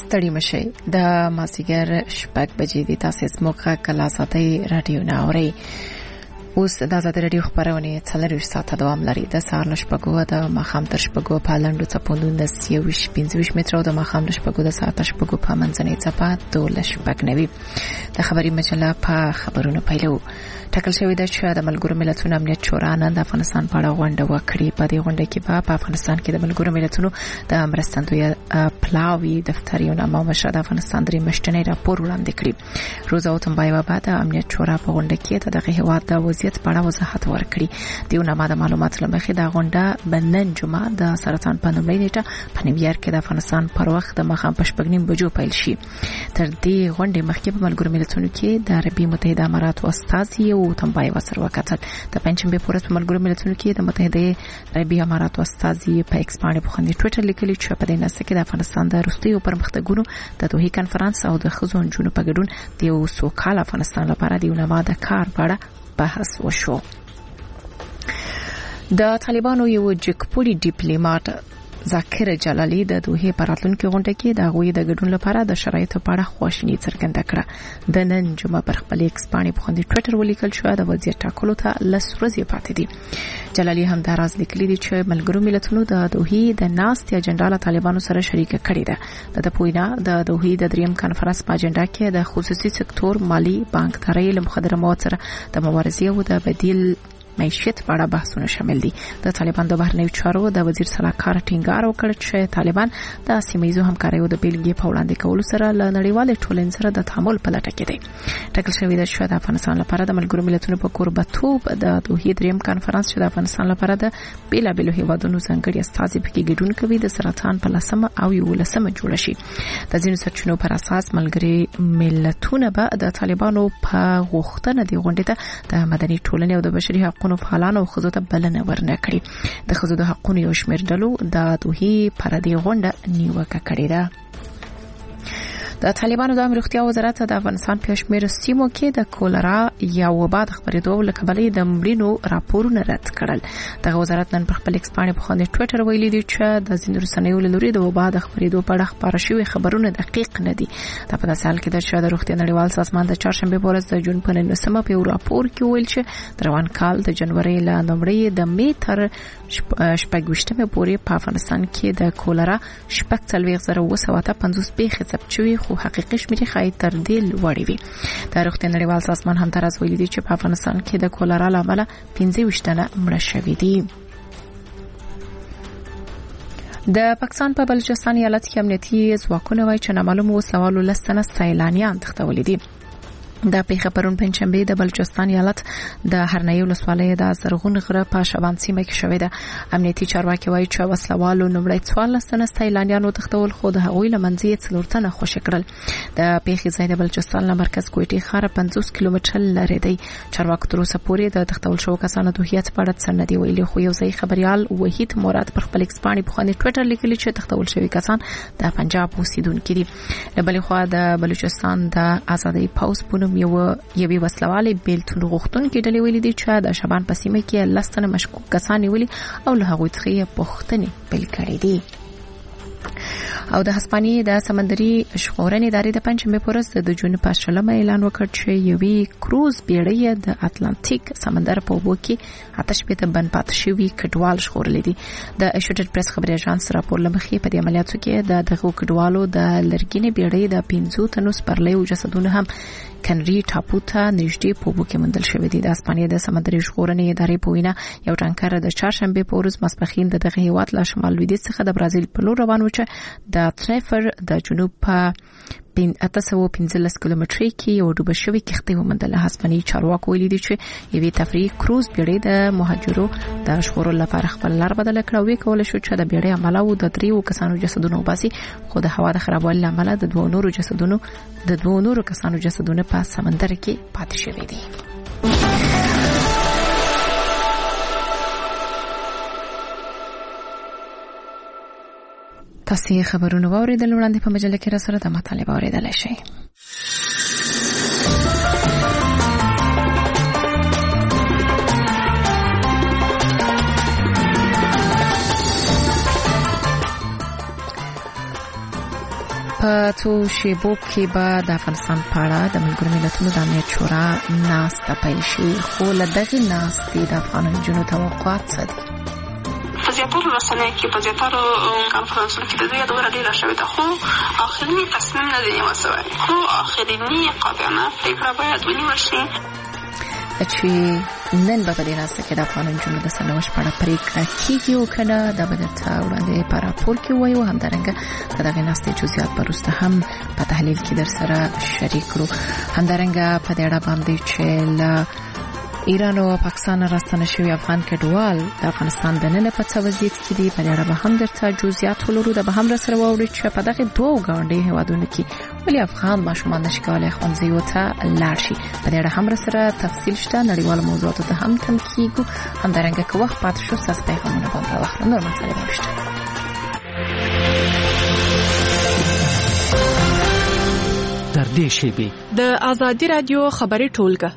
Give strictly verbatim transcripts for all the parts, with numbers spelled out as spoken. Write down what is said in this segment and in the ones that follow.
ستړي مشي د مازیګر شپږ بجې د تاسیس موقع کلا ساتي رادیو ناوري اوس د آزاد رادیو خبرونه څلور ساعته دوام لري د سهار شپږو د ماخام تر شپږو په لنډو چپوندون د سیوش پنځوس مترو د ماخام شپږو د ساعت شپږو په منځنۍ چپا د شپږ نوي د خبري مجله په خبرونو پیلو ټاکل شوی د چې د ملګرو ملتونو امنیت شورا نن د افغانستان په اړه غونډه وکړي. په دې غونډه کې په افغانستان کې د ملګرو ملتونو د مرستندوی پلاوی دفتر یو نامه مشر د افغانستان درې مشتنی راپور وړاندې کړی. روزا اوتمبایوا بعد امنیت شورا په غونډه کې د دغه هیواد د وضعیت په اړه وضاحت ورکړي. دیو نامه د معلومات لمخې د غونډه بنن جمعه د سرطان په لومړۍ نیټه په نیویارک کې د افغانستان پر وخت د مخام په شپږ نیم بجو پیل شي. تر دې غونډې مخکې په ملګرو ملتونو کې د عربي متحده اماراتو استازي او تنبای وسر وکړل. د پنځمبه پورس په ملګرو ملتونو کې د متحده عربي اماراتو استازي په ایکس باندې په خندې ټویټر لیکلي چې په دې نسته کې د افغانستان د روستیو پرمختګونو د دوحې کانفرنس او د خزو انجونو په ګډون د یو سوکال افغانستان لپاره د نوما د کار په اړه بحث وشو. د طالبانو یو جګپوړي ډیپلوماټ ذاکر جلالی د دوحې پراتلونکو غونډه کې د غوي د ګډون لپاره د شرایطو په اړه خواشینی څرګنده کړه. د نن جمعه پر خپل ایکس باندې په خندې ټویټر ولیکل شو د وضعیت ټاکلو ته لس ورځې پاتې دي. جلالی هم دا راز لیکلی دی چې ملګرو ملتونو د دوحې د ناست اجنډا له طالبانو سره شریک کړي ده. د پوینا د دوحې د دریم کانفرنس په اجنډا کې د خصوصي سکتور مالی بانکداري له مخدره مواد سره د مبارزې او د بدیل معیشت په اړه بحثونه شامل دي. د طالبان د بهرنیو چارو د وزیر صلاحکار ټینګار وکړ چې طالبان د سیمایي همکاریو د بیلګې په وړاندې کولو سره له نړیوال ټولنې سره د تعامل په لټه کې دي. ټاکل شوی دی چې د افغانستان لپاره د ملګرو ملتونو په کوربتوب د دوحې دریم کانفرنس چې د افغانستان لپاره د بیلابیلو هیوادونو ځانګړي استازي پکې ګډون کوي د سرطان په لسمه او یولسمه جوړ شي. د ځینو سرچینو پر اساس ملګري ملتونه به د طالبانو په غوښتنه دی غونډه ته د مدني ټولنې او د بشري حقوقو فعالانو او خزو ته بلنه ورنکړي. د خزو د حقوقو یو شمېر ډلو د دوحې پر دې غونډه نیوکه کړې ده. د طالبانو د امروختیا وزارت د افغانستان په شمېر سیمو کې د کولرا یا وبا د خبرېدو لکبلې د مړینو راپورونه رد کړل. د وزارت نن په خپل ایکس باندې په خاندې ټویټر ویلي دی چې د ځینو رسنیو لوري د وبا د خبرېدو په اړه خبره شوی خبرونه دقیق نه دي. دا په داسې حال کې د شاده روغتیا نړیوال سازمان د چهارشنبه په ورځ د جون په نولسمه په راپور کې ویل چې د روان کال د جنوري له لومړۍ د می تر شپږویشتمه پورې په افغانستان کې د کولرا شپږ څلوېښت زره اوه سوه اته پنځوس پیښې ثبت شوې خو حقیقي شمېر خای تر دې لوړ وي. د روغتیا نړیوال سازمان هم تر اوسه ویلي دی چې په افغانستان کې د کولرا له امله پنځه ویشت تنه مړه شوي دي. د پاکستان په بلوچستان ایالت کې امنیتي ځواکونه وايي چې نامعلوم وسوالو لستنه سیلانیان تښتولي دي. د پیښه پرون پنځمبه د بلوچستان ایالت د هرنۍ ولسوالۍ د زرغون غره په شبان سیمه کې شوې ده. امنیتي چارواکي وايي چې وسلوالو نومړی څوارلس تنه سیلانیانو تښتول خو د هغوی له منځ یې څلور تنه خوشي کړل. د پیښې ځای د بلوچستان له مرکز کوټي ښار پنځوس کیلومتره لرې دی. چارواکو تر اوسه پورې د تښتول شوو کسانو د هویت په اړه څه نه دی ویلي خو یو ځای خبريال وحید مراد پر خپل ایکس باندې په خانه ټویټر لیکلی چې تښتول شوی کسان د پنجاب اوسیدونکو دي. له بلې خوا د بلوچستان د آزادۍ پاوس په نوم یو یوې وسلوالې بیلتون غوښتونکو ډلې ویلي دي چې د شبان په سیمه کې لستنه مشکوک کسان نیولي او له هغوی څخه پوښتنې پیل کړې دي. او د هسپانیې د سمندري ژغورنې ادارې د پنځمبه په ورځ د جون په شلمه اعلان وکړ چې یوې کروز بیړۍ د اتلانتیک سمندر په اوبو کې آتش پته بند پاتې شوی کډوال ژغورل دي. د ایشوټډ پریس خبري اژانس راپور لمخې په دې عملیاتو کې د دغه کډوالو د لرګینې بیړۍ د پنځو تنو سپرلیو جسدونه هم کنری ټاپو ته نږدې په اوبو کې موندل شوی دي. د هسپانیې د سمندري ژغورنې ادارې په وینا یو ټانکر د چهارشنبه په ورځ ماسپخین د دغه هیواد له شمال لویدیځ څخه د برازیل په لور روان و چې د تریفر د جنوب په بین اتسو پنځلس کیلومتري کې یو ډوب شوی کښتۍ ومندل. هسپانیې چارواکو ویلي دي چې یوې تفریح کروز بیړۍ د مهاجرو د ژغورلو لپاره خپل لار بدل کړه او وکول شو چې د بیړۍ عمله و د دریو کسانو جسدونه وباسي خو د هوا د خرابوالي لامل د دوه نورو جسدونو د دوه نورو کسانو جسدونه په سمندر کې پاتې شوي دي. تاسو خبرونه واوریدل وړاندې په مجله کې را سره د مطالبه اوریدل شي. په څو شیبو کې به د افغانستان په اړه د ملګرو ملتونو د امنیت شورا ناسته پیل شي، خو له دغې ناستې د افغان نجونو توقعات څه دي؟ په زیاترو رسنیو کې په زیاترو کنفرانسونو کې د دوی یادونه ډېره شوې ده، خو آخریني تصمیم نه دی نیول سوی، خو آخریني قاطعانه پرېکړه باید ونیول شي چې نن به په دې ناسته کې د افغان نجونو د سرنوشت په اړه پرېکړه کېږي او که نه، دا به درته وړاندې په راپور کې ووایو. همدارنګه د دغې ناستې جزئیات به وروسته هم په تحلیل کې در سره شریک کړو. همدارنګه په دې اړه باندې چې له ایران او پاکستان راستنه شوي افغان کډوال د افغانستان دننه په څه وضعیت کې دي، په دې اړه به هم درته جزئیات ولرو. دا به هم را سره واورئ چې په دغې دوو ګاونډیو هېوادونو کې ولې افغان ماشومان نشي کولی ښوونځیو ته لاړ شي. په دې اړه هم را سره تفصیل شته، نړیوالو موضوعاتو ته هم تم کېږو. همدارنګه که وخت پاتې شو ستاسو پیغامونه به هم راواخلو. نور مسئلې به هم شته. تر دې شیبې د ازادي راډیو خبري ټولګه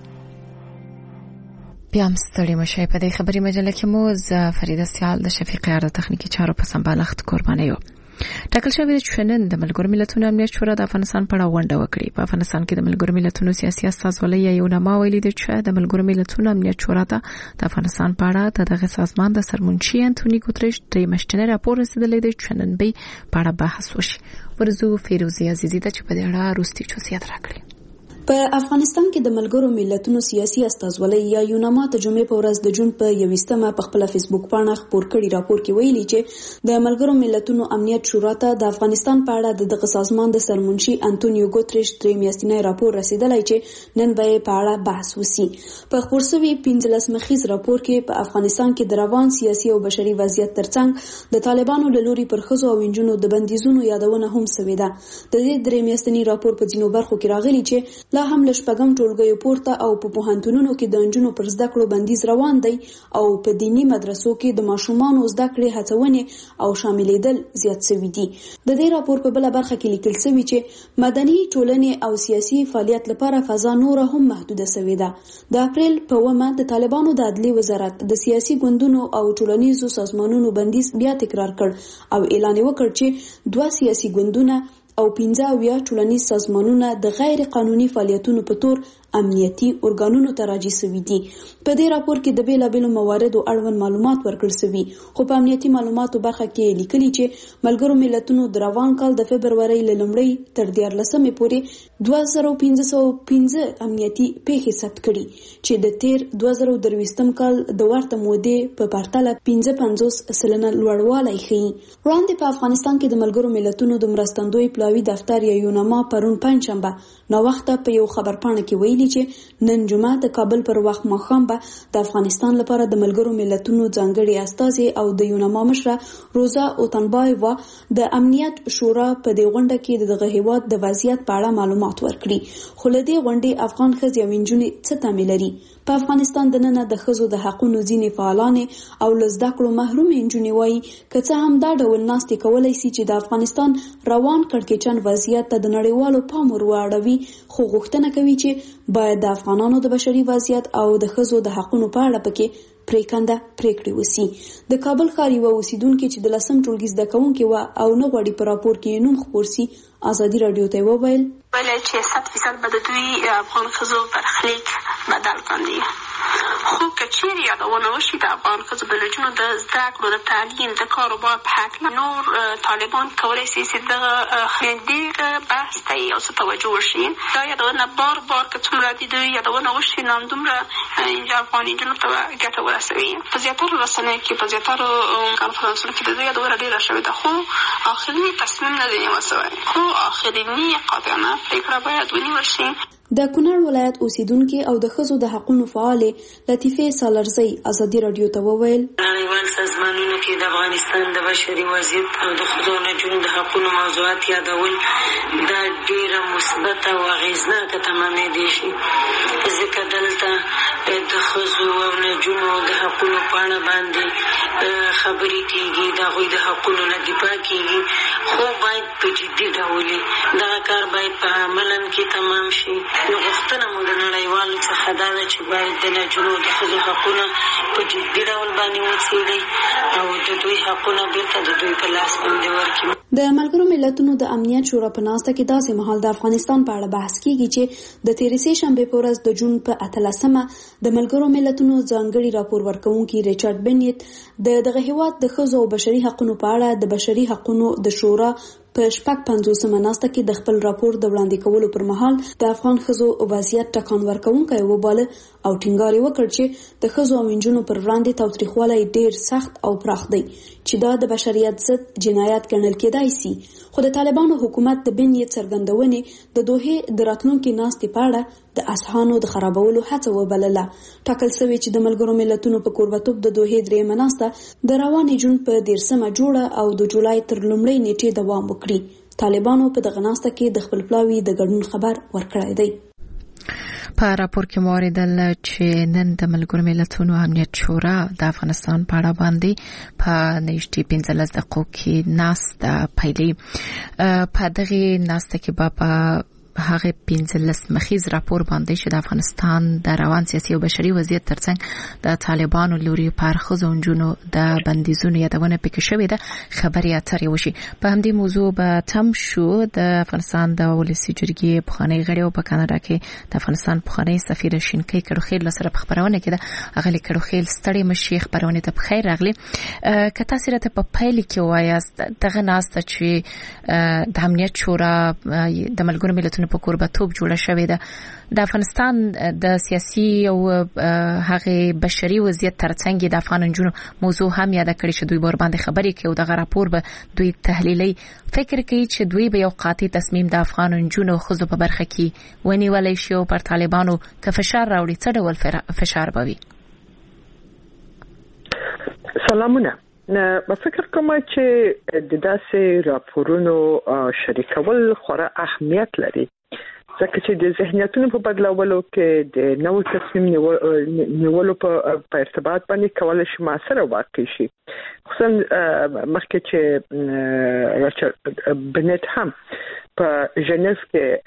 بیا هم ستړي مشئ. په دې خبري مجله کې مو زه فریده سیال د شفیق یار د تخنیکي چارو په سمبالښت قرباني یو. ټاکل شوی دی چې نن د ملګرو ملتونو امنیت شورا د افغانستان په اړه غونډه وکړي. په افغانستان کې د ملګرو ملتونو سیاسي استازولۍ یو نامه ویلي دی چې د ملګرو ملتونو امنیت شورا ته د افغانستان په اړه د دغه سازمان د سرمنشي انټونی ګوتریش د مشتنه راپور رسیدلی دی چې نن به په اړه بحث وشي. ورزو فیروزی عزیزی ته چې په دې اړه وروستي جزئیات راکړي. په افغانستان کې د ملګرو ملتونو سیاسي استازولۍ یا یوناما ته جمعې په ورځ د جون په یوویشتمه په خپل فیسبوک باندې خبر کړي راپور کې ویلي چې د ملګرو ملتونو امنیت شورا ته د افغانستان په اړه د دغه سازمان د سرمنشي انټونیو ګوتریش درې میاشتنی راپور رسیدلی چې نن به په اړه بحث وشي. په خبر شوی پنځلس مخیز راپور کې په افغانستان کې د روان سیاسي او بشري وضعیت ترڅنګ د طالبانو له لوري پر ښځو او نجونو د بندیزونو یادونه هم شوې ده. د دې درې میاشتنی راپور په ځینو برخو کې راغلي چې لا هم له شپږم ټولګیو پورته او په پوهنتونونو کې د نجونو پر زده کړو بندیز روان دی او په دینی مدرسو کې د ماشومانو زده کړې هڅونې او شاملېدل زیات شوي دي. د دې راپور په بل برخه کې لیکل شوی چې مدني ټولنې او سیاسي فعالیت لپاره فضا نور هم محدوده شوې ده. د اپریل په اوومه د طالبانو د عدلي وزارت د سیاسي ګوندونو او ټولنیزو سازمانونو بندیز بیا تکرار کړ او اعلان وکړ چې دوه سیاسي ګوندونه او پنځه اویا ټولنیز سازمانونه د غیر قانوني فعالیتونو په تور امنیتي ارګانونو ته راجع شوي دي. په دې راپور کې د بیلابیلو مواردو اړوند معلومات ورکړل شوي، خو په امنیتي معلوماتو برخه کې لیکلي چې ملګرو ملتونو د روان کال د فبرورۍ له لومړۍ تر دیارلسمې پورې دوه زره پنځه سوه پنځه امنیتي پیښې ثبت کړي چې د تیر دوه زره درویشتم کال د ورته مودې په پرتله پنځه پنځوس سلنه لوړوالی ښیي. وړاندې په افغانستان کې د ملګرو ملتونو د مرستندوی پلاوي دفتر یا یوناما پرون پنجشنبه نوښته په یو خبرپاڼه کې ویلي چې نن جمعه د کابل پر وخت ماښام به د افغانستان لپاره د ملګرو ملتونو ځانګړي استازي او د یوناما مشره روزا اوتنبایوا د امنیت شورا په دې غونډه کې د دغه هیواد د وضعیت په اړه معلومات ورکړي. خو له دې غونډې افغان ښځې او نجونې څه تمه لري؟ په افغانستان دننه د ښځو د حقونو ځینې فعالان او له زده کړو محروم نجونې وایي که څه هم دا ډول ناستې کولی شي چې د افغانستان روان کړکېچن وضعیت ته د نړیوالو پام ور واړوي، خو غوښتنه کوي چې باید د افغانانو د بشري وضعیت او د ښځو د حقونو په اړه پکې پریکنده پریکړې وسی. د کابل ښار یو اوسیدونکو چې د لسم ټولګي زده کوونکي و او نه غواړي په راپور کې نوم خپور سي ازادي رادیو ته وویل ولې چې صد فیصد به د دوی افغان ښځو برخلیک بدل کړي. خو کچېرې یادونه وشي د افغان ښځو د نجونو د زده کړو د تعلیم د کاروبار په هکله نور طالبان کولی شي چې دغه ډېر بحث ته یې او څه توجه وشي. دا یادونه بار بار که څومره د دوی یادونه وشي نو همدومره افغان نجونو ته ګټه ورسوي. په زیاترو رسنیو کې په زیاترو کنفرانسونو کې د دوی یادونه ډېره شوې ده، خو آخریني تصمیم نه دی نیول سوی، خو آخریني قاطعانه پرېکړه باید ونیول شي. د کونړ ولایت اوسیدونکو او د ښځو د حقوقو فعالې لطیفه سالارزی ازادي رادیو ته وویل نړیوال سازمانونو کې د افغانستان د بشري وضعیت او د ښځو او نجونو د حقوقو موضوعات یادول دا ډېره مثبته او اغېزناکه تمامېدی شي، ځکه دلته د ښځو او نجونو د حقوقو په اړه باندې خبرې کېږي، د هغوی د حقوقو نه دفاع کېږي، خو باید په جدي ډول دغه کار باید په عملاً کې تمام شي. نو غوښتنه مو د نړیوالو څخه دا ده چې باید د نجونو د ښځو حقونه په جدي ډول باندې وڅېړي راولي او د دوی حقونه بیرته د دوی په لاس باندې ورکړي. د ملګرو ملتونو د امنیت شورا په ناسته کې داسې مهال د افغانستان په اړه بحث کیږي چې د تیرې سه شنبه په ورځ د جون په اتلسمه د ملګرو ملتونو ځانګړي راپور ورکونکي ریچارډ بنیت د دغه هیواد د ښځو او بشري حقوقو په اړه د بشري حقوقو د شورا په شپږ پنځوسمه ناسته کې د خپل راپور د وړاندې کولو پر مهال د افغان ښځو وضعیت ټکان ورکونکی وباله او ټینګار وکړ چې د ښځو او نجونو پر وړاندې تاوتریخوالی ډیر سخت او پراخ دی چې دا د بشریت ضد جنایت ګڼل کېدای شي. خو د طالبانو حکومت د بنیت څرګندونې د دوحې د راتلونکي ناستې په اړه د اصحانو د خرابولو هڅه وبلله. ټاکل شوی چې د ملګرو ملتونو په کوربتوب د دوحې درېیمه ناسته د روانې جون په دیرشمه جوړه او د جولای تر لومړۍ نیټې دوام وکړي. طالبانو په دغه ناسته کې د خپل پلاوي د ګډون خبر ورکړی دی. په راپور کې موریدل چې نن د ملګرو ملتونو امنیت شورا د افغانستان په اړه باندې په نږدې پنځلس دقیقو کې ناسته پیلې. په دغه ناسته کې به هغه پنځلس مخیز راپور باندې چې د افغانستان د روان سیاسي او بشري وضعیت ترڅنګ د طالبانو لوري پر ښځو او نجونو د بندیزونو یادونه پکې شوې ده خبري اترې وشي. په همدې موضوع به تم شو د افغانستان د ولسي جرګې پخوانی غړي او په کاناډا کې د افغانستان پخوانی سفیر شینکي کړوخیل سره په خبرونه کې ده. هغه کړوخیل ستړي مشي خبرونه ته بخیر راغلي. کته سره په پیل کې وایاست دغه ناسته چې د امنیت شورا د ملګرو ملتونو په کوربتوب جوړه شوې ده د افغانستان د سیاسي او هغه بشري وضعیت ترڅنګ د افغان نجونو موضوع هم یاد کړی چې دوی بار باندې خبرې کوي او دغه راپور به دوی تحلیلي فکر کوي چې دوی به یو قاطع تصمیم د افغان نجونو خزو په برخه کې ونیولای شي او پر طالبانو که فشار راوړي څه ډول فشار به وي. سلامونه. نه فکر کوم چې د داسې راپورونو شریکول خورا اهمیت لري ځکه چې د ذهنیتونو په بدلولو کې د نوو تصمیم نیولو په ارتباط باندې کولای شي موثر واقع شي. خصوصا مخکې چې ریچارډ بنیت هم په ژنیف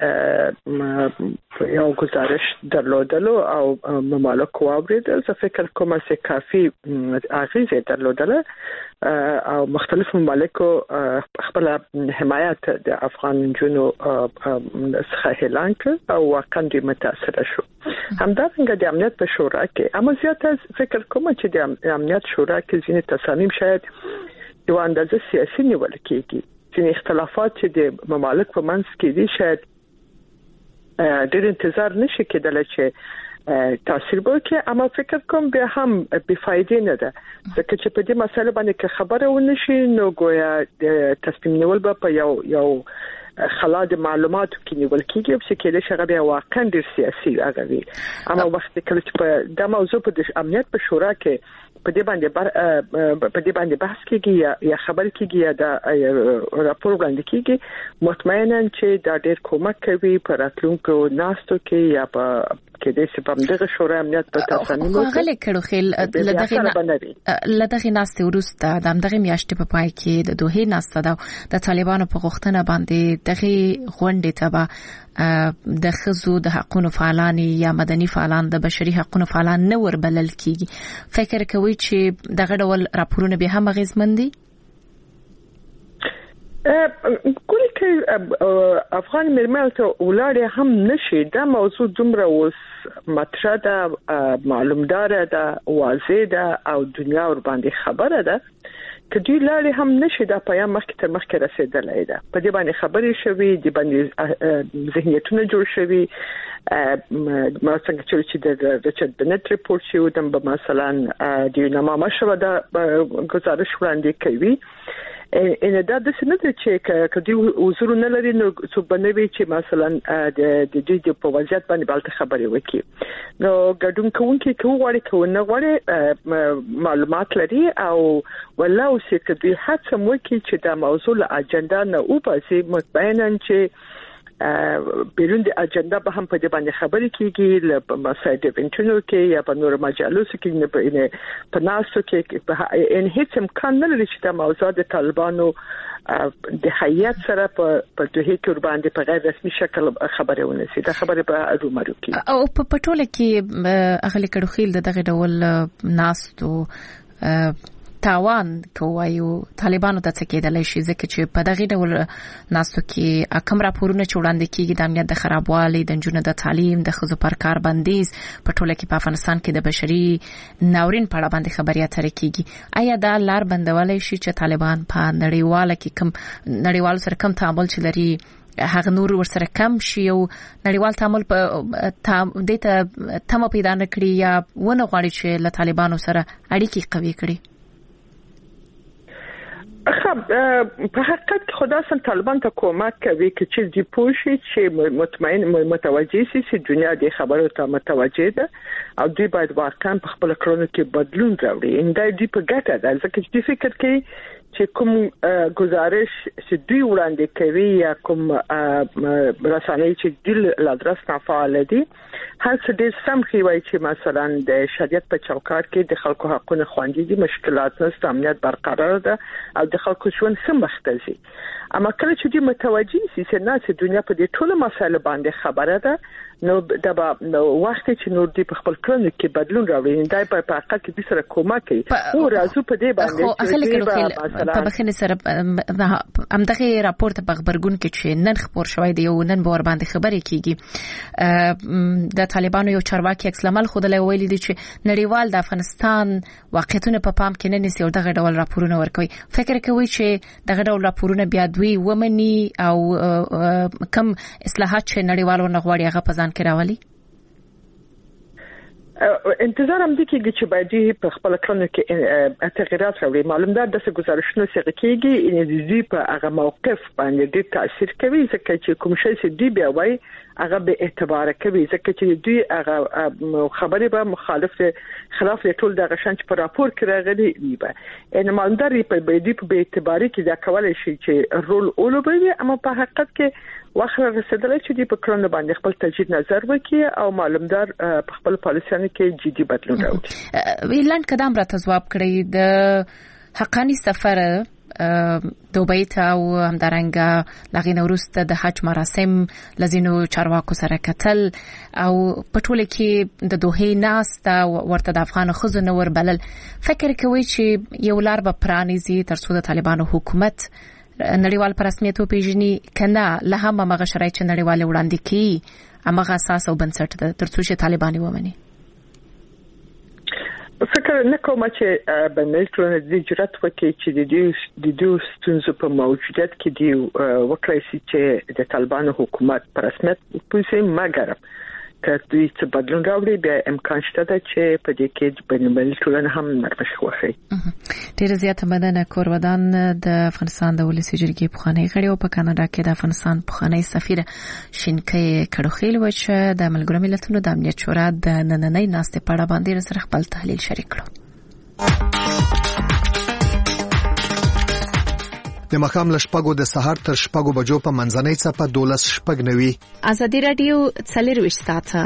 کې یو گزارش درلودلو او ممالک واوریدل. زه فکر کوم چې کافي اغیزه درلودله او مختلف ممالکو خپل حمایت د افغان جنو څخه اعلان کړ او واقعا متاثر شو. همدارنګه د امنیت په شورا کې اما زیاته فکر کوم چې د امنیت شورا کې ځینې تصامیم شاید یو اندازه سیاسي نیول کېږي. ځینې اختلافات چې د ممالک په منځ کې دي شاید ډېر انتظار نشي کېدلی چې تاثیر وکړي، اما فکر کوم به هم بې فایدې نه ده ځکه چې په دې مسله باندې که خبره ونشي نو گویا د تصمیم نیول به په یو یو خلا د معلوماتو کې نیول کېږي او چې کېدای شي هغه بیا واقعا ډېر سیاسي هغه وي. اما وخت کله چې په دا موضوع په امنیت په شورا کې په دې باندې په دې باندې بحث کېږي یا یا خبر کېږي یا دا راپور وړاندې کېږي، مطمئنا چې دا ډېر کومک کوي په راتلونکو ناستو کې یا په کې د سپم دغه شورا امنیت په تصامیم خو غلې کړو خل لدغه لدغه ناستې ورسته د دغه میاشتې په پای کې د دوه ناسته دا د طالبانو په غوښتنه باندې دغه غونډې ته د خزو د حقوقو فعالان یا مدني فعالان د بشري حقوقو فعالان نه وربلل کیږي. فکر کوي چې دغه ډول راپورونه به هم غیزمن دي؟ کولی که افغان مرمل ته ولاړې هم نشي، دا موضوع دومره اوس مطرح ده، معلومدار ده، واضح ده او دنیا ور باندې خبره ده که دوی لاړې هم نشي دا پیام مخکې تر مخکې رسیدلی ده. په دې باندې خبرې شوي، د باندې ذهنیتونه جوړ شوي. ما څنګه چې د ریچارډ بنیت ریپورت شو د مثلا د یوناما مشره دا گزارش وړاندې کوي. ان دا د سند چې کدی حضور نه لري نو څه بنوي چې مثلا د د د په وضعیت باندې بالته خبرې وکړي. نو ګډون کوونکي کوم غواړي کوم نه غواړي معلومات لري او ولا او چې کدی هڅه وکړي چې دا موضوع له اجنډا نه وباسي، مطمئنا چې بیرون د اجنډا به هم په دې باندې خبرې کیږي له مسایل انټرنل کې یا په نور مجالس کې نه په په ناسو کې په ان هیڅ امکان نه لري چې دا موضوع د طالبانو د حیات سره په په دوه کې باندې په غیر رسمي شکل خبرې ونسي. دا خبره به رومرو کې او په پټوله کې اغلی کړو خیل دغه ډول ناستو تاوان کوایو طالبانو ته څه کېدلی شي ځکه چې په دغه ډول ناستو کې کوم راپورونه چې وړاندې کیږي د امنیت د خرابوالي د نجونو د تعلیم د ښځو پر کار بندیز په ټوله کې په افغانستان کې د بشري ناورین په اړه باندې خبري اترې کیږي آیا دا لار بندولای شي چې طالبان په نړیواله کې کم نړیوال سره کم تعامل چې لري هغه نور ورسره کم شي او نړیوال تعامل په دته تم پیدا نکړي یا ونه غواړي چې له طالبانو سره اړیکې قوي کړي؟ خب په حقیقت خدا سم طالبان ته کومک کوي چې د پوښي چې مطمئن متوجي سي چې دنیا د خبرو ته متوجي ده او دوی باید واقعا په خپل کړنو کې بدلون راوړي ان دا دی په ګټه ده ځکه چې فکر کوي چې کوم گزارش چې دوی وړاندې کوي یا کوم رسانې چې د لادرس نه فعال دي هر څه د سم خوي چې مثلا د شریعت په چوکاټ کې د خلکو حقوقونه خوندي دي مشکلات نشته امنیت برقرار ده او د خلکو ژوند سم مختلفي اما کله چې دوی متوجي سي چې نه چې دنیا په دې ټولو مسایلو باندې خبره ده نو دا به نو وخت چې نور دی په خپل کړنو کې بدلون راوړي دا په حقیقت کې د سره کومک کوي او راځو په دې باندې په بخښنې سره همدغه راپور ته په خبرګون کې چې نن خبر شوی دی او نن به ور باندې خبرې کیږي د طالبانو یو چارواکي عکس العمل خودلې ویلي دي چې نړیوال د افغانستان واقعیتونه په پام کې نه نیسي او دغه ډول راپورونه ورکوي فکر کوي چې دغه ډول راپورونه بیا دوی ومني او کم اصلاحات چې نړیوال ورنغواړي هغه په ځان کې راولي؟ انتظار هم دي چې باید په خپل کړنو کې تغیرات راوړي معلوم ده د څه گزارشونو څخه کېږي ان د دې په هغه موقف باندې د تاثیر کوي ځکه چې کوم شی چې دی بیا وای هغه به اعتبار کوي ځکه چې دوی هغه خبرې به مخالف خلاف ټول د غشن چې په راپور کې راغلي وي به ان مالداري په دې په اعتباري کې دا کولای شي چې رول اولوبوي اما په حقیقت کې واخر رسیدلای چې دی په کړنو باندې خپل تجدید نظر وکړي او معلومدار په خپل پالیسیانو کې جدي بدلون راوړي. ویلند کدام را تجواب کړی د حقانی سفر دوبۍ ته او همدارنګه لغې نوروسته د حج مراسم لزینو چارواکو سره کتل او په ټوله کې د دوحې ناسته ورته د افغان ښځو نور بلل فکر کوي چې یو لار به پرانیزي ترڅو د طالبانو حکومت نړیوال پر رسمیت او پیژني کنه له هم هغه شرایط چې نړیوال وړاندې کی هغه اساس او بنسټ ده ترڅو چې طالبان ومني. فکر نه کوم چې بنلټونه د جرأت وکړي چې د دې د دوه ستونزو په موجودیت کې دی وکړي چې د طالبانو حکومت پر رسمیت پوښي مګر که دوی څه بدلون راوړي بیا امکان شته چې په دې کې بنلټونه هم نرمش وخی. ډیر زیات مدنه کورودان د افغانستان د ولسی جرګې پخوانی غړي او په کاناډا کې د افغانستان پخوانی سفیر شینکې کړوخیل و چې د ملګرو ملتونو د امنیت شورا د نننۍ ناستې په اړه باندې سره خپل تحلیل شریک کړو. د مخام لشپګو د سحر تر شپګو بجو په منځنۍ څپه دولس شپګ نوي. ازادي رادیو څلرويشت ساعته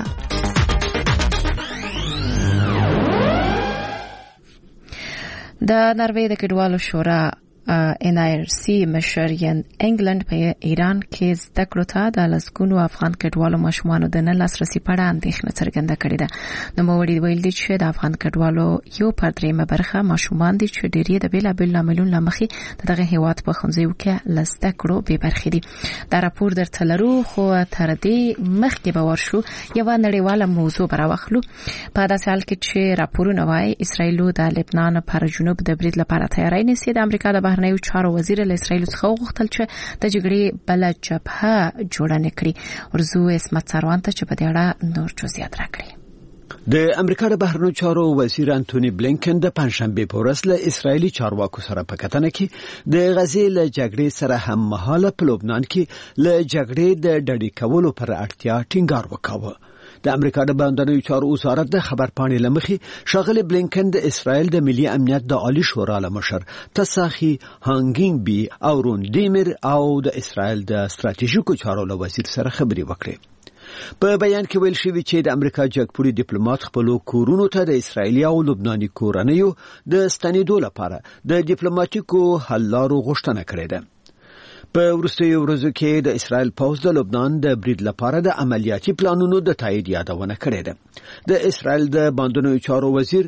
د نروې د کډوالو شورا ان آی ار سی مشر یان انګلند په ایران کې زده کړو ته د لسګونو افغان کډوالو ماشومانو د نه لاسرسي په اړه اندېښنه څرګنده کړې ده. نو موړي ویل دي چې د افغان کډوالو یو پر دریمه برخه ماشومان دي چې ډېری د بیلابل لاملونو لمخې دغه هیواد په ښوونځیو کې لسته کړو به برخې دي. دا راپور درته لرو خو تر دې مخکې به ورشو یو نړیواله موضوع براوخلو په داسې حال کې چې راپورونه وايي اسرائیل د لبنان پر جنوب د برید لپاره تیاری نیسي. د امریکا د بهرنیو چارو وزیر له اسرائیل څخه وغوښتل چې د جګړې بل جبهه جوړه نکړي. ورزو اسمت سروان ته چې په دې اړه نور جزئیات راکړي. د امریکا د بهرنیو چارو وزیر انټونی بلینکن د پنځشنبه په ورځ له اسرایلی چارواکو سره په کتنه کې د غزې له جګړې سره هم مهاله په لبنان کې له جګړې د ډډې کولو پر اړتیا ټینګار وکاوه. د امریکا د بهرنیو چارو وزارت د خبرپاڼې لمخې شغله بلینکن د اسرائیل د ملي امنیت د عالی شورا لمشر تساخي هانګینګ بي او رون دیمر او د اسرائیل د ستراتیژیکو چارو له وزیر سره خبرې وکړې. په بیان کې ویل شوی چې د امریکا جګپوري ډیپلوماټ خپل کورونو ته د اسرایلی او لبناني کورنیو د ستنېدو لپاره د ډیپلوماټیکو حل لارو غوښتنه کړې ده. په وروستیو ورځو کې د اسرائیل پوځ د لبنان د برید لپاره د عملیاتي پلانونو د تایید یادونه کړې ده. د اسرائیل د باندونو چارو وزیر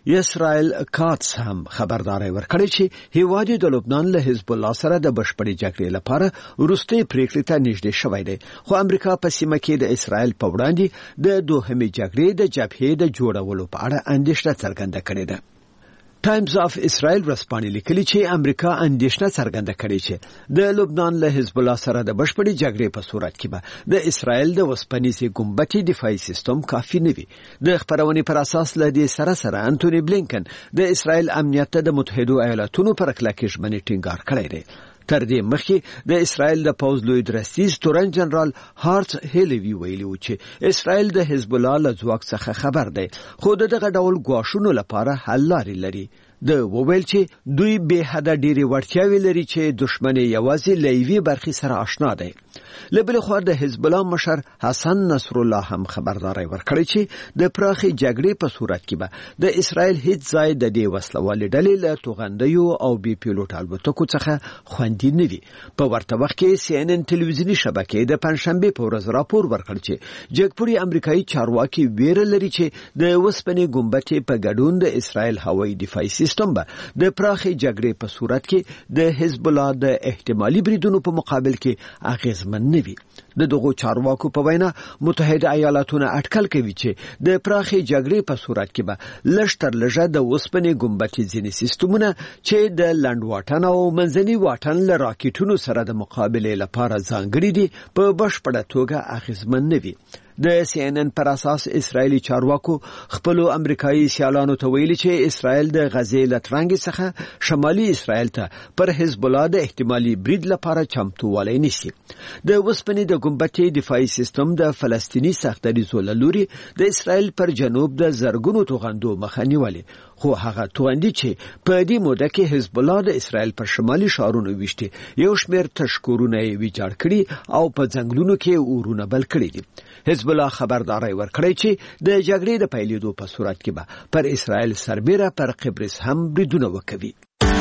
اسرائیل کاتس هم خبرداري ورکړی چې هیواد د لبنان له حزب الله سره د بشپړې جګړې لپاره وروستي پریکړې ته نږدې شوی دی، خو امریکا په سیمه کې د اسرائیل په وړاندې د دوهمې جګړې د جبهې د جوړولو په اړه اندېښنه څرګنده کړې ده. ټایمز اف اسرائیل ورسپانې لیکلي چې امریکا اندېښنه څرګنده کړې چې د لبنان له حزب الله سره د بشپړې جګړې په صورت کې به د اسرائیل د وسپنیزې ګمبتې دفاعي سیستم کافي نه وي. د خبرونې پر اساس له دې سره سره انټونی بلینکن د اسرائیل امنیت ته د متحده ایالاتونو پر کلکې ژمنې ټینګار کړی دی. تر دې مخکې د اسرائیل د پوځ لوی درستیز تورن جنرال هارت هیلوی ویلي و چې اسرائیل د حزب الله له ځواک څخه خبر دی، خو دغه ډول ګواښونو لپاره حل لارې لري. د وویل چې دوی به حدا ډېری وړتیاوي لري چې دښمن یوازې لایوي برخي سره آشنا دی. لبل خو د حزب الله مشر حسن نصر الله هم خبرداري ورکړی چې د پراخي جګړې په صورت کې به د اسرائیل هیڅ ځای د دې وسلوال ډلې له توغندیو او بي پیلوټ الوتکو څخه خوندي نه وي. په ورته وخت کې سی ان ان ټلویزیونی شبکې د پنځشنبه په ورځ راپور ورکړ چې جګپوري امریکایي چارواکي ویره لري چې د وسپنې ګمبتې په ګډون د اسرائیل هوایي دفاعي سیستم به د پراخي جګړې په صورت کې د حزب الله د احتمالي بریدونو په مقابل کې اغیزمن نه وي. د دغو چارواکو په وینا متحده ایالاتونه اټکل کوي چې د پراخي جګړې په صورت کې به لشتر لږه د وسپنې ګمبتې ځینې سیستمونه چې د لنډ واټن او منځني واټن له راکټونو سره د مقابله لپاره ځانګړي دي په بشپړه توګه اغیزمن نه وي. د سی ان ان پر اساس اسرایلی چارواکو خپل امریکایي سیالانو ته ویلي چې اسرائیل د غزې له ترنګ څخه شمالي اسرائیل ته پر حزب الله د احتمالي برید لپاره چمتووالی نیسي. د وسپنې د ګمبتې دفاعي سیستم د فلسطینی سختدریزو له لوري د اسرائیل پر جنوب د زرګونو توغندو مخه نیولې، خو هغه توغندي چې په دې موده کې حزب الله د اسرائیل پر شمالي ښارونو ویشتي یو شمېر تشکورونه یې ویجاړ کړي او په ځنګلونو کې اورونه بل کړي دي. حزب الله خبرداري ورکړی چې د جګړې د پیلېدو په صورت کې به پر اسرائیل سربېره پر قبرس هم بریدونه وکوي.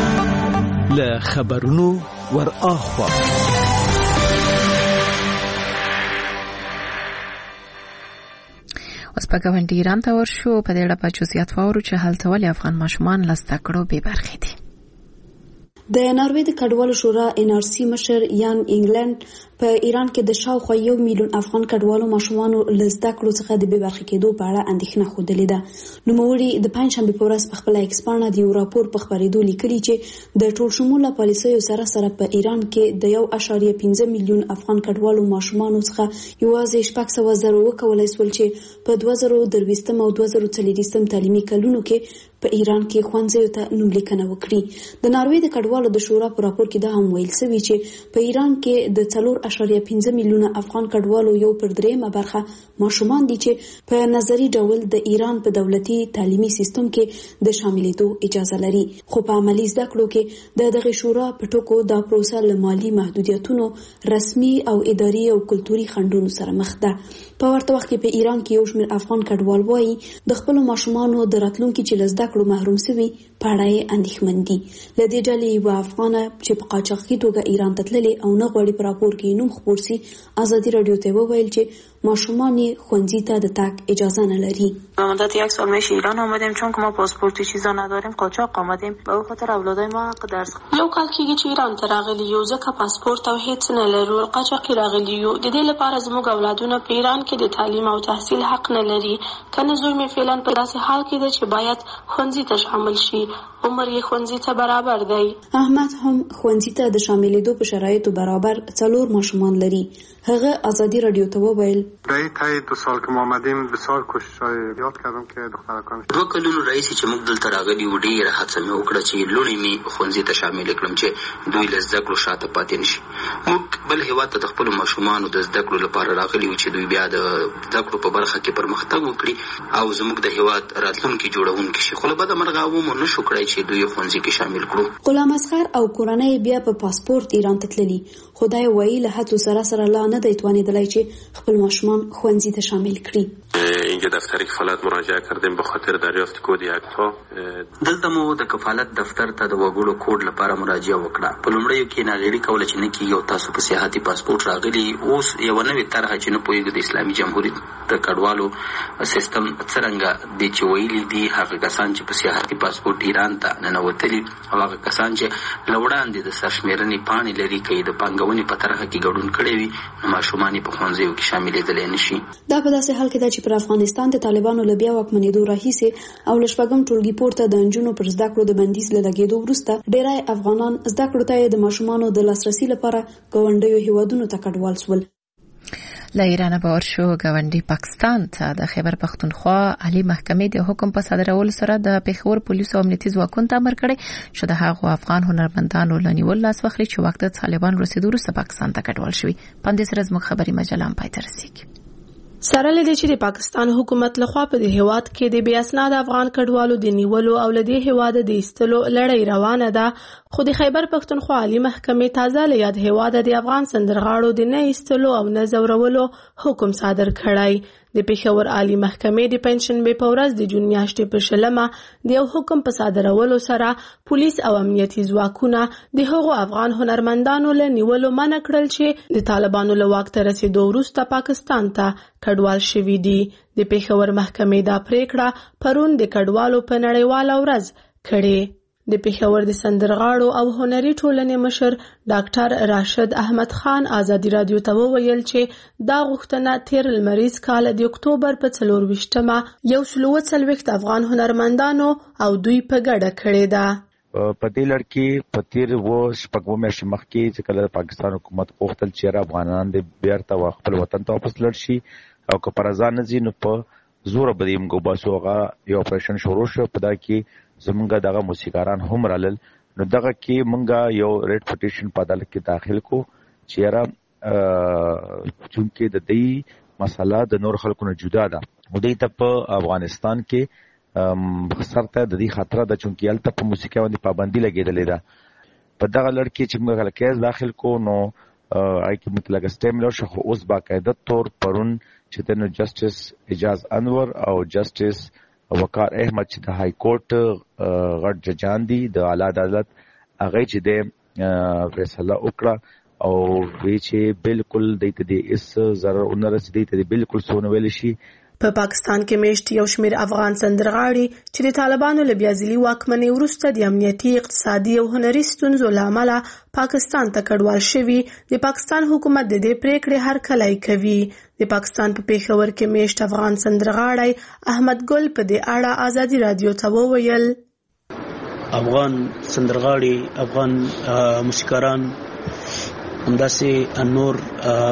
له خبرونو ور اخوا اوس په ګاونډي ایران ته ورشو. په دې اړه په جزئیات واورو چې هلته ولې افغان ماشومان له زده کړو بې برخې دي. د ناروې د کډوالو شورا ان آر سی مشر یان انګلند په ایران کې د شاوخوا یو میلیون افغان کډوالو ماشومان له زده کړو څخه د بې برخې کېدو په اړه اندېښنه خوده ده. نوموړي د پنځشنبه په ورځ په خپل ایکس باندې د یو راپور په خبرېدو لیکلي چې د ټول شموله پالیسیو سره سره په ایران کې د یو اشاریه پنځه میلیون افغان کډوالو ماشومان څخه یوازې شپږ سوه زره وکولای شول چې په دوه زره درویشتم او دوه زره څلوېښتم تعلیمي کلونو کې په ایران کې ښوونځیو ته نوملیکنه وکړي. د ناروې د کډوالو د شورا په راپور کې دا هم ویل شوی چې په ایران کې د څلور اشاریه پنځه میلیونه افغان کډوالو یو پر درېیمه برخه ماشومان دي چې په نظری ډول د ایران په دولتي تعلیمي سیستم کې د شاملېدو اجازه لري، خو په عملی زده کړو کې د دغه شورا په ټکو دا پروسه له مالی محدودیتونو، رسمي او اداري او کلتوري خنډونو سره مخ ده. په ورته وخت کې په ایران کې یو شمېر افغان کډوال وایي د خپل ماشومانو د راتلونکي چې له زده کړو محروم شوي په اړه یې اندېښمن دي. له دې ډلې یوه افغانه چې په قاچاقي توګه ایران ته تللې او نه غواړي په راپور کې نوم خپور سي ازادي رادیو ته وویل چې ماشومان یې ښوونځي ته د تګ اجازه نه لري. مدت یک سال میشه ایران آمدیم چون که ما پاسپورتی چیزا نداریم قاچاق آمدیم به خاطر اولادای ما حق درس یو کال کېږي چې ایران ته راغلي یو ځکه پاسپورت او هیڅ نه لرو قاچاقي راغلي یو. د دې لپاره زموږ اولادونه په ایران کې د تعلیم او تحصیل حق نه لري. کنه زوی مې فعلا په داسې حال کې دی چې باید ښوونځي ته شامل شي. عمر یې ښوونځي ته برابر دی. احمد هم ښوونځي ته د شاملېدو په شرایطو برابر څلور ماشومان لري. هغه ازادي رادیو ته وویل در طی دو سال که ما آمدیم بسیار کوشش‌های یاد کردم که دخترکان دو کلونو رئیس چې موږ دلته راغلي و ډېره هڅه مې وکړه چې لوڼې مې ښوونځي ته شامل کړم چې دوی له زده کړو شاته پاتې نه شي. موږ بل هېواد ته د خپلو ماشومانو د زده کړو لپاره راغلي وو چې دوی بیا د زده کړو په برخه کې پرمختګ وکړي او زموږ د هېواد راتلونکي جوړونکي شي. خو له بده مرغه عوامو نه شو کړی چې دوی ښوونځي کې شامل کړو. غلام اصغر او کورنۍ بیا په پاسپورت ایران ته تللي، خو دا یې وایي له هڅو سره سره لا نه دی توانېدلی چې خپل ماشومان ماشومان ښوونځي ته شامل کړي. اینجا دفتر کفالت مراجعه کردیم به خاطر دریافت کد یکتا. دلته مو د کفالت دفتر ته د وګړو کوډ لپاره مراجعه وکړه. په لومړیو کې ناغېړي کوله چې نه کېږي او تاسو په سیاحتي پاسپورټ راغلي. اوس یوه نوې طرحه چې نه پوهېږو د اسلامي جمهوریت د کډوالو سیستم څرنګه دی چې ویلي دي هغه کسان چې په سیاحتي پاسپورټ ایران ته ننوتلي او هغه کسان چې له وړاندې د سرشمېرنې پاڼې لري که د پانګونې په طرحه کې ګډون کړی وي نو ماشومان یې په ښوونځیو کې شاملېدلی نه شي. دا په داسې حال کې ده چې پر افغانستان د طالبانو له بیا واکمنېدو راهیسې او له شپږم ټولګي پورته د نجونو پر زده کړو د بندیز له لګېدو وروسته ډېری افغانان زده کړو ته د ماشومانو د لاسرسي لپاره ګاونډیو هیوادونو ته کډوال شول. له ایران به ورشو ګاونډي پاکستان ته د خیبر پختونخوا عالی محکمې د حکم په صادرولو سره د پېښور پولیسو او امنیتي ځواکونو ته امر کړی چې د هغو افغان هنرمندانو له نیولو لاس واخلي چې وخت د طالبان رسېدو وروسته پاکستان ته کډوال شوي. په همدې سره زموږ خبري مجله هم پای ته رسېږي. سره لدې چې د پاکستان حکومت لخوا په دې هیواد کې د بې اسناد افغان کډوالو د نیولو او له دې هیواده د ایستلو لړۍ روانه ده، خو د خیبر پختونخوا عالی محکمې تازه له یاد هیواده د افغان سندرغاړو د نه ایستلو او نه ځورولو حکم صادر کړی. د پېښور عالی محکمې د پنځشنبې په ورځ د جون میاشتې په شلمه د یو حکم په صادرولو سره پولیس او امنیتي ځواکونه د هغو افغان هنرمندانو له نیولو منع کړل چې د طالبانو له واک ته رسېدو وروسته پاکستان ته کډوال شوي دي. د پېښور محکمې دا پریکړه پرون د کډوالو په نړیواله ورځ کړې. د پېښور د سندرغاړو او هنري ټولنې مشر ډاکټر راشد احمد خان ازادي رادیو ته وویل چې دا غوښتنه تیر لمریز کال د اکتوبر په څلور ویشتمه یو سل اووه څلوېښت افغان هنرمندانو او دوی په ګډه کړې ده. په دې لړ کې په تیر و شپږمه میاشتې مخکې چې کله د پاکستان حکومت غوښتل چې افغانان د بیرته خپل وطن ته واپس لاړ شي او که پر ځان نه ځي نو په زوره به یې موږ وباسو. هغه یو اپریشن شروع شو. په دا کې زمونږ دغه موسیقاران هم رالل. نو دغه کې مونږ یو ریټ پټیشن په عدالت کې داخل کو چې یاره چونکې د دې مسله د نور خلکو نه جدا ده. دوی ته په افغانستان کې سرته د دې خطر ده چونکې هلته په موسیقي باندې پابندي لګېدلې ده. په دغه لړ کې چې موږ کیس داخل کو نو هغې کې مطلقه سټې ملو شو، خو اوس باقاعده طور پرون چې د نو جسټس اجاز انور او جسټس وقار احمد چې د های کورټ غټ ججان دي د اعلی عدالت هغه چې د فیصله وکړه او وی چې بالکل د دې اس ضرر اون رسیدي ته بالکل سونه ویل شي. په پاکستان کې میشت یو شمېر افغان سندرغاړي چې د طالبانو له بیازلي واکمنۍ وروسته د امنیتي، اقتصادي او هنري ستونزو له امله پاکستان ته کډوال شوي. د پاکستان حکومت د دې پریکړې هرکلی کوي. د پاکستان په پېښور کې میشت افغان سندرغاړی احمد ګل په دې اړه ازادي رادیو ته وویل: افغان سندرغاړي، افغان موسیقاران، همداسې نور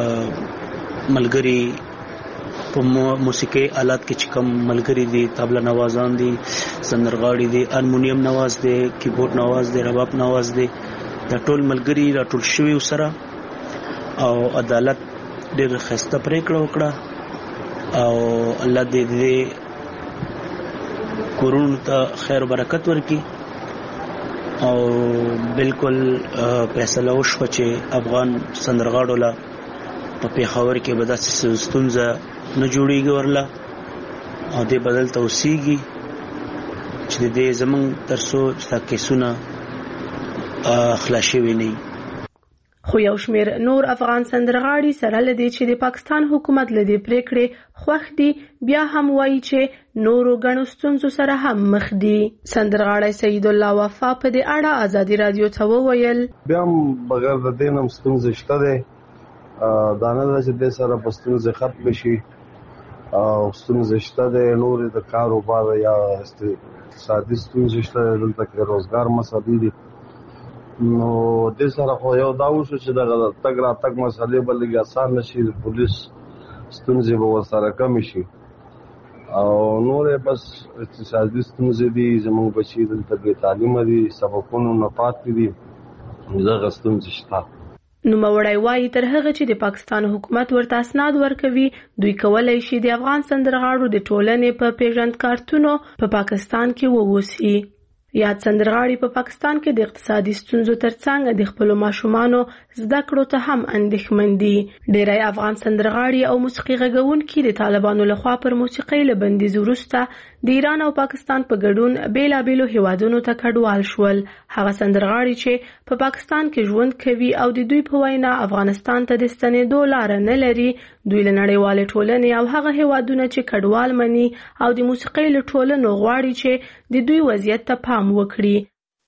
ملګري په موسیقي آلات کې چې کوم ملګري دي، طبله نوازان دي، سندرغاړي دي، هارمونیم نواز دي، کیبورډ نواز دي، رباب نواز دي، دا ټول ملګري راټول شوي سره او عدالت ډېر ښایسته پرېکړه وکړه او الله دې دې کورونو ته خیر و برکت ورکړي او بالکل فیصله وشوه چې افغان سندرغاړو له په پېښور کې به داسې ستونزه نه جوړېږي ورله او دې بدل ته اوسېږي چې د دې زموږ تر څو چې دا کیسونه خلاص شوي نه وي. خو یو شمېر نور افغان سندرغاړي سره له دې چې د پاکستان حکومت له دې پریکړې خوښ دي بیا هم وایي چې نورو ګڼو ستونزو سره هم مخ دي. سندرغاړی سعید الله وفا په دې اړه ازادي رادیو ته وویل: بیا هم بغیر د دې نه هم ستونزې شته دی. دا نه ده چې دې سره به ستونزې ختم شي او ستونزې شته دی. نورې د کاروبار یا اقتصادي ستونزې شته دی. دلته کې روزګار مسلې دي. نو دې سره خو یو دا وشو چې دغه تګ راتګ مسلې به لږ اسانه شي، د پولیس ستونزې به ورسره کمې شي او نورې بس اقتصادي ستونزې دي. زموږ بچي دلته بې تعلیمه دي، سبقونو نه پاتې دي، دغه ستونزې شته. نوموړی وایي تر هغه چې د پاکستان حکومت ورته اسناد ورکوي دوی کولی شي د افغان سندرغاړو د ټولنې په پیژند کارتونو په پاکستان کې ووسي. یاد سندرغاړي په پاکستان کې د اقتصادي ستونزو ترڅنګ د خپل ماشومانو زده کړو ته هم اندېښمن دي. ډېری افغان سندرغاړي او موسیقي غږونکي د طالبانو لخوا پر موسیقۍ له بندیز وروسته د ایران او پاکستان په ګډون بیلابېلو هیوادونو ته کډوال شول. هغه سندرغاړي چې په پاکستان کې ژوند کوي او د دوی په وینا افغانستان ته د ستنېدو لاره نه لري، دوی له نړیوالې ټولنې او هغه هیوادونه چې کډوال مني او د موسیقۍ له ټولنو غواړي چې د دوی وضعیت ته پام وکړي.